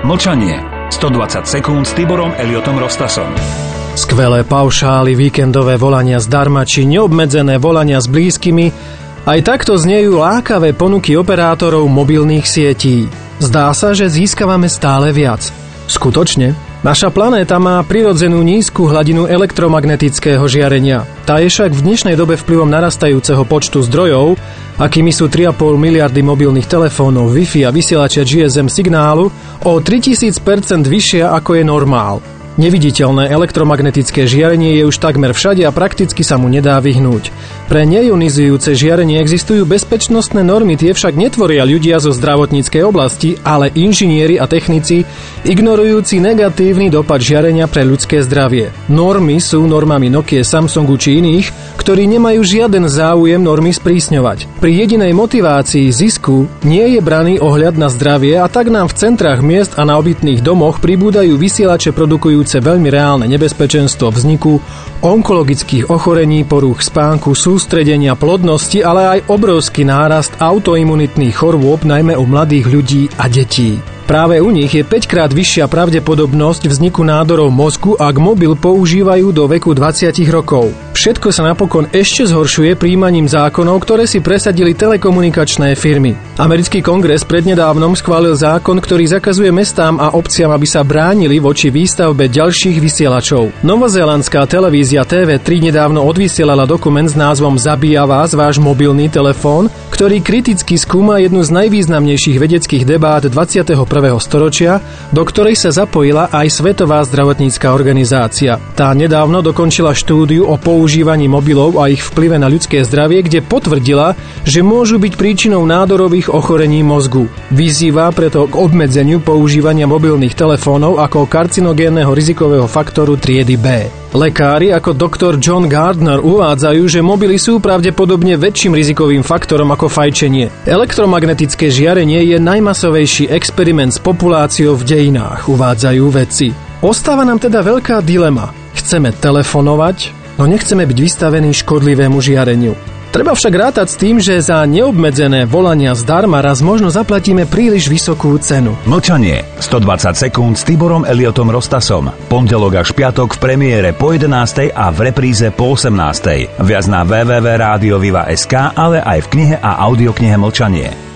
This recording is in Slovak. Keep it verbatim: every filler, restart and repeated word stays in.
Mlčanie. stodvadsať sekúnd s Tiborom Elliotom Rostasom. Skvelé paušály, víkendové volania zdarma či neobmedzené volania s blízkymi, aj takto znejú lákavé ponuky operátorov mobilných sietí. Zdá sa, že získavame stále viac. Skutočne? Naša planéta má prirodzenú nízku hladinu elektromagnetického žiarenia. Tá je však v dnešnej dobe vplyvom narastajúceho počtu zdrojov, akými sú tri a pol miliardy mobilných telefónov, Wi-Fi a vysielačia G S M signálu, o tritisíc percent vyššia ako je normál. Neviditeľné elektromagnetické žiarenie je už takmer všade a prakticky sa mu nedá vyhnúť. Pre neionizujúce žiarenie existujú bezpečnostné normy, tie však netvoria ľudia zo zdravotníckej oblasti, ale inžinieri a technici, ignorujúci negatívny dopad žiarenia pre ľudské zdravie. Normy sú normami Nokia, Samsungu či iných, ktorí nemajú žiaden záujem normy sprísňovať. Pri jedinej motivácii zisku nie je braný ohľad na zdravie a tak nám v centrách miest a na obytných domoch pribúdajú vysielače produkujúce veľmi reálne nebezpečenstvo vzniku onkologických ochorení, porúch spánku, sústredenia, plodnosti, ale aj obrovský nárast autoimunitných chorôb, najmä u mladých ľudí a detí. Práve u nich je päťkrát vyššia pravdepodobnosť vzniku nádorov mozgu, ak mobil používajú do veku dvadsať rokov. Všetko sa napokon ešte zhoršuje prijímaním zákonov, ktoré si presadili telekomunikačné firmy. Americký kongres prednedávnom schválil zákon, ktorý zakazuje mestám a obciam, aby sa bránili voči výstavbe ďalších vysielačov. Novozélandská televízia T V tri nedávno odvysielala dokument s názvom Zabíja vás váš mobilný telefón, ktorý kriticky skúma jednu z najvýznamnejších vedeckých debát dvadsiateho prvého storočia, do ktorej sa zapojila aj Svetová zdravotnícka organizácia. Tá nedávno dokončila štúdiu o používaní mobilov a ich vplyve na ľudské zdravie, kde potvrdila, že môžu byť príčinou nádorových ochorení mozgu. Vyzýva preto k obmedzeniu používania mobilných telefónov ako karcinogénneho rizikového faktoru triedy B. Lekári ako doktor John Gardner uvádzajú, že mobily sú pravdepodobne väčším rizikovým faktorom ako fajčenie. Elektromagnetické žiarenie je najmasovejší experiment s populáciou v dejinách, uvádzajú vedci. Ostáva nám teda veľká dilema. Chceme telefonovať, no nechceme byť vystavení škodlivému žiareniu. Treba však rátať s tým, že za neobmedzené volania zdarma raz možno zaplatíme príliš vysokú cenu. Mlčanie. stodvadsať sekúnd s Tiborom Elliotom Rostasom. Pondelok až piatok v premiére po jedenástej a v repríze po osemnástej. Viac na w w w bodka rádio viva bodka es ká, ale aj v knihe a audioknihe Mlčanie.